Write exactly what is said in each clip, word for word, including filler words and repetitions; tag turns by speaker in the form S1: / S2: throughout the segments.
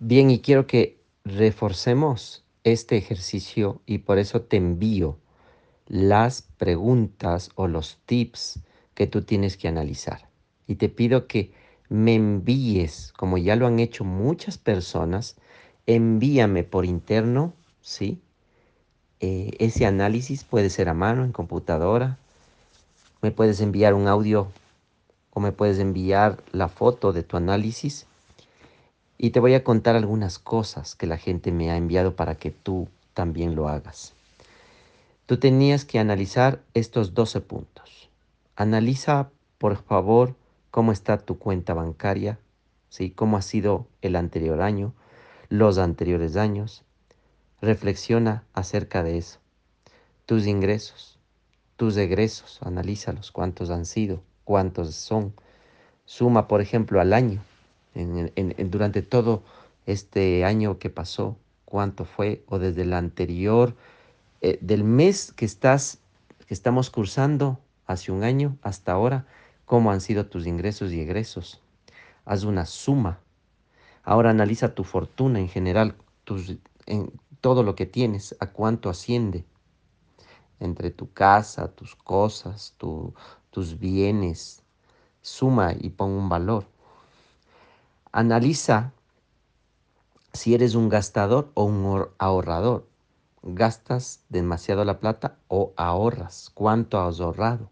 S1: Bien, y quiero que reforcemos este ejercicio y por eso te envío las preguntas o los tips que tú tienes que analizar. Y te pido que me envíes, como ya lo han hecho muchas personas, envíame por interno, ¿sí? Eh, ese análisis puede ser a mano, en computadora, me puedes enviar un audio o me puedes enviar la foto de tu análisis y te voy a contar algunas cosas que la gente me ha enviado para que tú también lo hagas. Tú tenías que analizar estos doce puntos. Analiza, por favor, cómo está tu cuenta bancaria, ¿sí? Cómo ha sido el anterior año, los anteriores años. Reflexiona acerca de eso. Tus ingresos, tus egresos, analízalos, cuántos han sido, cuántos son. Suma, por ejemplo, al año, en, en, en, durante todo este año que pasó, cuánto fue, o desde el anterior, eh, del mes que estás, que estamos cursando hace un año hasta ahora, cómo han sido tus ingresos y egresos. Haz una suma. Ahora analiza tu fortuna en general, tus, en todo lo que tienes, a cuánto asciende entre tu casa, tus cosas, tu, tus bienes. Suma y pon un valor. Analiza si eres un gastador o un ahorrador. ¿Gastas demasiado la plata o ahorras? ¿Cuánto has ahorrado?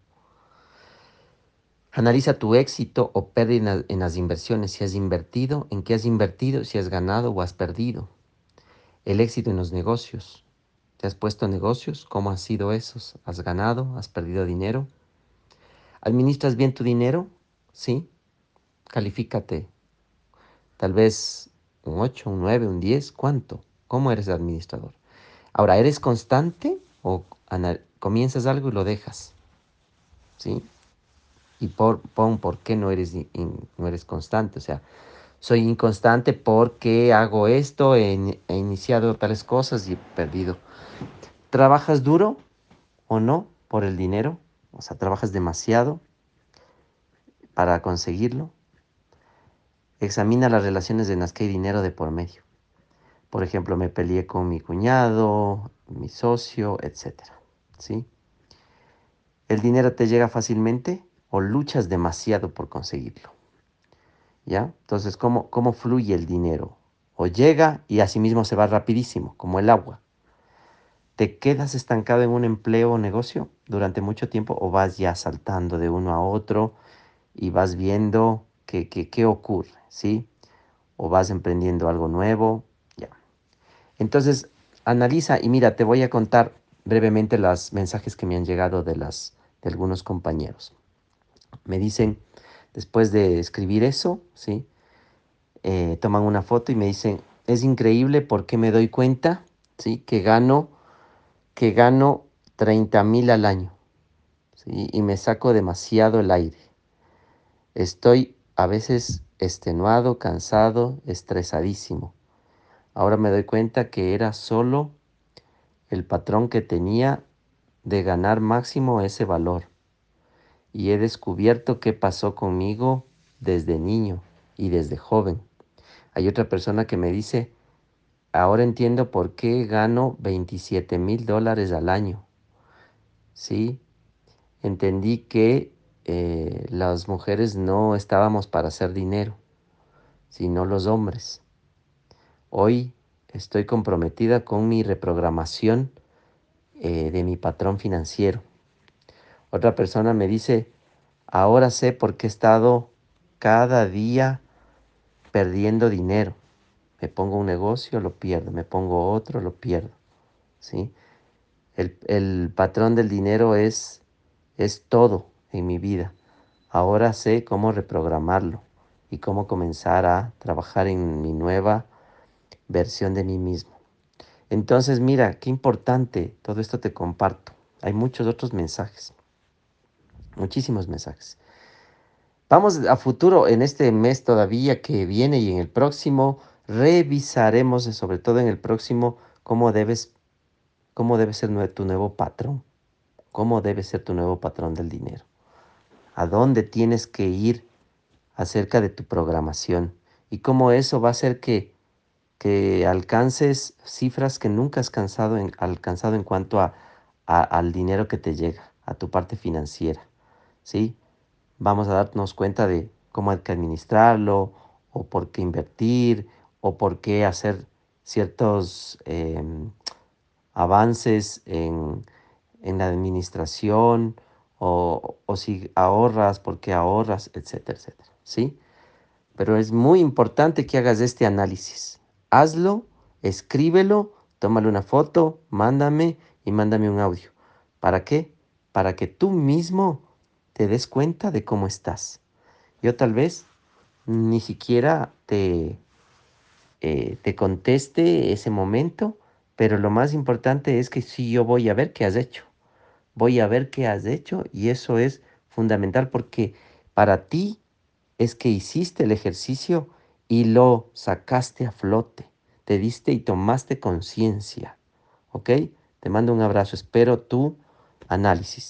S1: Analiza tu éxito o pérdida en las inversiones. Si has invertido, en qué has invertido, si has ganado o has perdido. El éxito en los negocios. ¿Te has puesto negocios? ¿Cómo han sido esos? ¿Has ganado? ¿Has perdido dinero? ¿Administras bien tu dinero? Sí. Califícate. Tal vez un ocho, un nueve, un diez. ¿Cuánto? ¿Cómo eres administrador? Ahora, ¿eres constante o comienzas algo y lo dejas? ¿Sí? Y por, pon por qué no eres, in, no eres constante. O sea, soy inconstante porque hago esto, he, he iniciado tales cosas y he perdido. ¿Trabajas duro o no por el dinero? O sea, ¿trabajas demasiado para conseguirlo? Examina las relaciones en las que hay dinero de por medio. Por ejemplo, me peleé con mi cuñado, mi socio, etcétera. ¿Sí? ¿El dinero te llega fácilmente o luchas demasiado por conseguirlo? ¿Ya? Entonces, ¿cómo, cómo fluye el dinero? O llega y asimismo se va rapidísimo, como el agua. ¿Te quedas estancado en un empleo o negocio durante mucho tiempo o vas ya saltando de uno a otro y vas viendo qué, qué, qué ocurre, ¿sí? O vas emprendiendo algo nuevo, ya. Entonces, analiza y mira, te voy a contar brevemente los mensajes que me han llegado de, las, de algunos compañeros. Me dicen, después de escribir eso, ¿sí? Eh, toman una foto y me dicen, es increíble porque me doy cuenta, ¿sí? Que gano, que gano treinta mil al año, ¿sí? Y me saco demasiado el aire. Estoy a veces extenuado, cansado, estresadísimo. Ahora me doy cuenta que era solo el patrón que tenía de ganar máximo ese valor. Y he descubierto qué pasó conmigo desde niño y desde joven. Hay otra persona que me dice, ahora entiendo por qué gano veintisiete mil dólares al año. Sí, entendí que eh, las mujeres no estábamos para hacer dinero, sino los hombres. Hoy estoy comprometida con mi reprogramación eh, de mi patrón financiero. Otra persona me dice, ahora sé por qué he estado cada día perdiendo dinero. Me pongo un negocio, lo pierdo. Me pongo otro, lo pierdo. ¿Sí? El, el patrón del dinero es, es todo en mi vida. Ahora sé cómo reprogramarlo y cómo comenzar a trabajar en mi nueva versión de mí mismo. Entonces, mira, qué importante, todo esto te comparto. Hay muchos otros mensajes, muchísimos mensajes. Vamos a futuro, en este mes todavía que viene y en el próximo, revisaremos, sobre todo en el próximo, cómo debes, cómo debe ser tu nuevo patrón, cómo debe ser tu nuevo patrón del dinero, a dónde tienes que ir acerca de tu programación y cómo eso va a hacer que que alcances cifras que nunca has cansado en- alcanzado en cuanto a, a- al dinero que te llega, a tu parte financiera, ¿sí? Vamos a darnos cuenta de cómo hay que administrarlo, o por qué invertir, o por qué hacer ciertos em, avances en, en la administración, o, o si ahorras, por qué ahorras, etcétera, etcétera, ¿sí? Pero es muy importante que hagas este análisis. Hazlo, escríbelo, tómale una foto, mándame y mándame un audio. ¿Para qué? Para que tú mismo te des cuenta de cómo estás. Yo tal vez ni siquiera te, eh, te conteste ese momento, pero lo más importante es que sí, yo voy a ver qué has hecho. Voy a ver qué has hecho y eso es fundamental porque para ti es que hiciste el ejercicio y lo sacaste a flote, te diste y tomaste conciencia, ¿ok? Te mando un abrazo, espero tu análisis.